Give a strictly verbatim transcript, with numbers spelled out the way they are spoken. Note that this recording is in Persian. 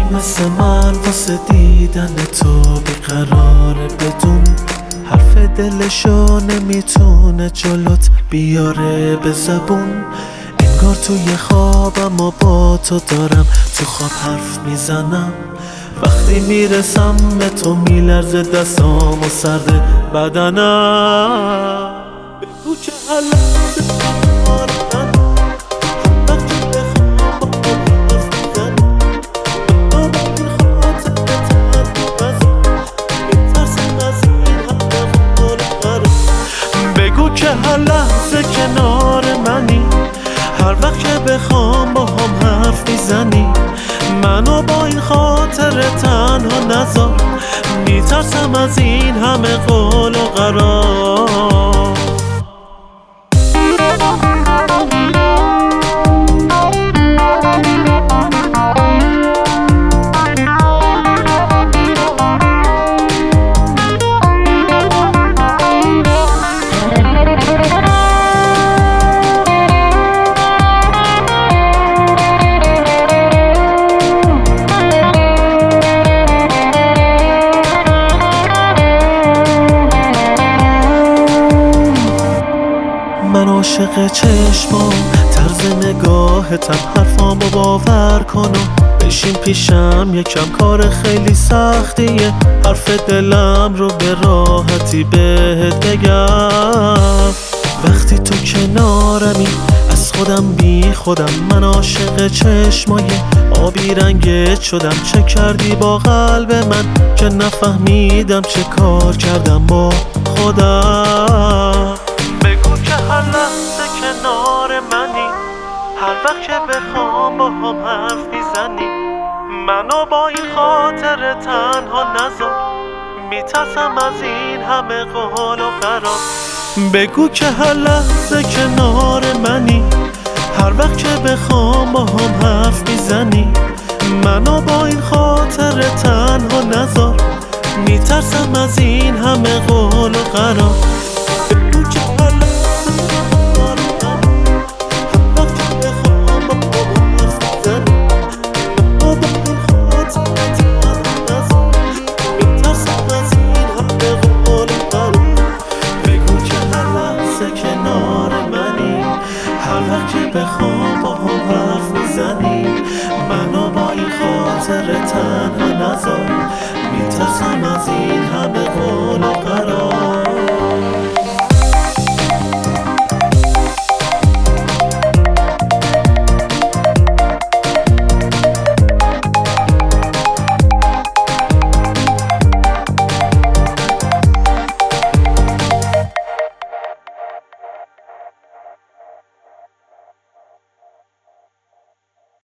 مثل من واسه دیدن تو بیقراره، بدون حرف دلشو نمیتونه جلوت بیاره به زبون. انگار توی خوابم و با تو دارم تو خواب حرف میزنم. وقتی میرسم به تو میلرزه دستام و سرد بدنم. بگو که حلقه که هر لحظه کنار منی، هر وقت که بخوام با هم حرف میزنی. منو با این خاطر تنها نذار، میترسم از این همه قول و قرار. من عاشق چشمام، طرز نگاهتم، حرفامو باور کن و بشین پیشم. یکم کار خیلی سختیه حرف دلم رو به راحتی بهت بگم. وقتی تو کنارمی از خودم بی خودم، من عاشق چشمای آبی رنگت شدم. چه کردی با قلب من که نفهمیدم چه کار کردم با خودم. بگو که هر لحظه کنار منی، هر وقت که بخوام با هم حرف میزنی. منو با این خاطر تنها نذار، میترسم از این همه قول و قرار. بگو که هر لحظه کنار منی، هر وقت که بخوام با هم حرف میزنی. منو با این خاطر تنها نذار، میترسم از این همه قول و قرار. بگو که هر لحظه کنار منی، هر وقت که بخوام با هم حرف میزنی. منو با این خاطر تنها نذار، میترسم از این همه قول و قرار. بگو که هر لحظه کنار منی، هر وقت که بخوام با هم حرف میزنی. منو با این خاطر تنها نذار، میترسم از این همه قول و قرار.